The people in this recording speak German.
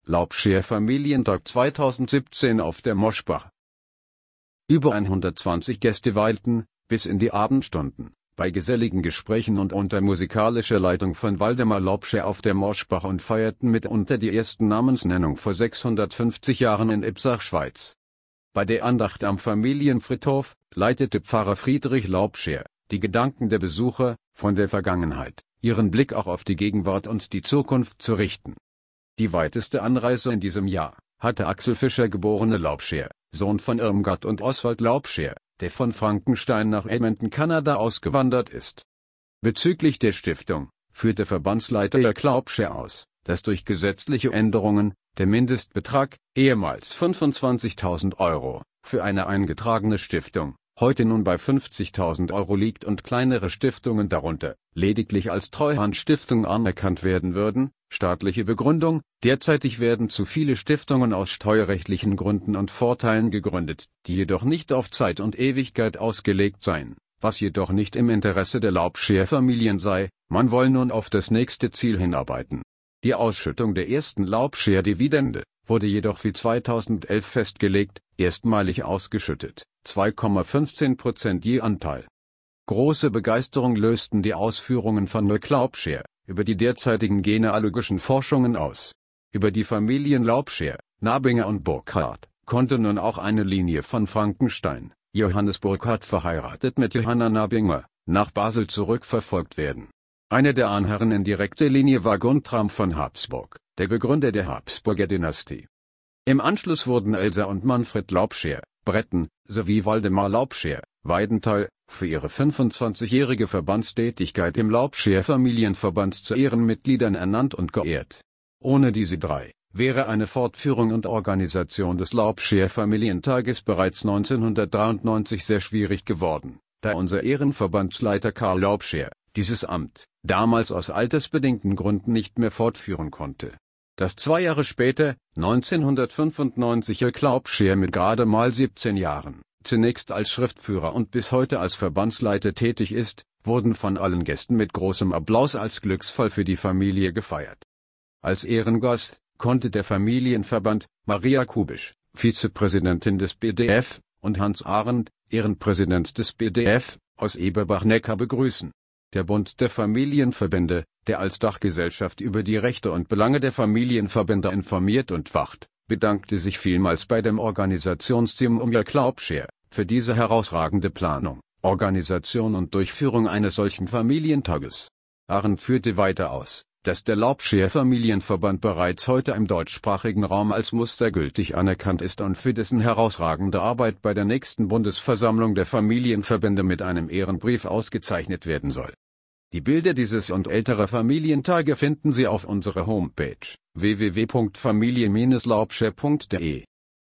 Laubscher Familientag 2017 auf der Moschbach. Über 120 Gäste weilten, bis in die Abendstunden, bei geselligen Gesprächen und unter musikalischer Leitung von Waldemar Laubscher auf der Moschbach und feierten mitunter die ersten Namensnennung vor 650 Jahren in Ipsach, Schweiz. Bei der Andacht am Familienfriedhof leitete Pfarrer Friedrich Laubscher die Gedanken der Besucher, von der Vergangenheit, ihren Blick auch auf die Gegenwart und die Zukunft zu richten. Die weiteste Anreise in diesem Jahr hatte Axel Fischer geborene Laubscher, Sohn von Irmgard und Oswald Laubscher, der von Frankenstein nach Edmonton, Kanada ausgewandert ist. Bezüglich der Stiftung führte Verbandsleiter Jörg Laubscher aus, dass durch gesetzliche Änderungen der Mindestbetrag, ehemals 25.000 Euro, für eine eingetragene Stiftung, heute nun bei 50.000 Euro liegt und kleinere Stiftungen darunter lediglich als Treuhandstiftung anerkannt werden würden. Staatliche Begründung: Derzeitig werden zu viele Stiftungen aus steuerrechtlichen Gründen und Vorteilen gegründet, die jedoch nicht auf Zeit und Ewigkeit ausgelegt seien, was jedoch nicht im Interesse der Laubscher-Familien sei. Man wolle nun auf das nächste Ziel hinarbeiten. Die Ausschüttung der ersten Laubscher-Dividende wurde jedoch wie 2011 festgelegt, erstmalig ausgeschüttet, 2,15% je Anteil. Große Begeisterung lösten die Ausführungen von Jörg Laubscher über die derzeitigen genealogischen Forschungen aus. Über die Familien Laubscher, Nabinger und Burkhardt konnte nun auch eine Linie von Frankenstein, Johannes Burkhardt verheiratet mit Johanna Nabinger, nach Basel zurückverfolgt werden. Einer der Ahnherren in direkter Linie war Guntram von Habsburg, der Begründer der Habsburger Dynastie. Im Anschluss wurden Elsa und Manfred Laubscher, Bretten, sowie Waldemar Laubscher, Weidenthal, für ihre 25-jährige Verbandstätigkeit im Laubscher Familienverband zu Ehrenmitgliedern ernannt und geehrt. Ohne diese drei wäre eine Fortführung und Organisation des Laubscher Familientages bereits 1993 sehr schwierig geworden, da unser Ehrenverbandsleiter Karl Laubscher dieses Amt damals aus altersbedingten Gründen nicht mehr fortführen konnte. Dass 2 Jahre später, 1995, Jörg Laubscher mit gerade mal 17 Jahren, zunächst als Schriftführer und bis heute als Verbandsleiter tätig ist, wurden von allen Gästen mit großem Applaus als Glücksfall für die Familie gefeiert. Als Ehrengast konnte der Familienverband Maria Kubisch, Vizepräsidentin des BDF, und Hans Arendt, Ehrenpräsident des BDF, aus Eberbach-Neckar begrüßen. Der Bund der Familienverbände, der als Dachgesellschaft über die Rechte und Belange der Familienverbände informiert und wacht, bedankte sich vielmals bei dem Organisationsteam um Jörg Laubscher für diese herausragende Planung, Organisation und Durchführung eines solchen Familientages. Arendt führte weiter aus, dass der Laubscher Familienverband bereits heute im deutschsprachigen Raum als mustergültig anerkannt ist und für dessen herausragende Arbeit bei der nächsten Bundesversammlung der Familienverbände mit einem Ehrenbrief ausgezeichnet werden soll. Die Bilder dieses und älterer Familientage finden Sie auf unserer Homepage www.familie-laubscher.de.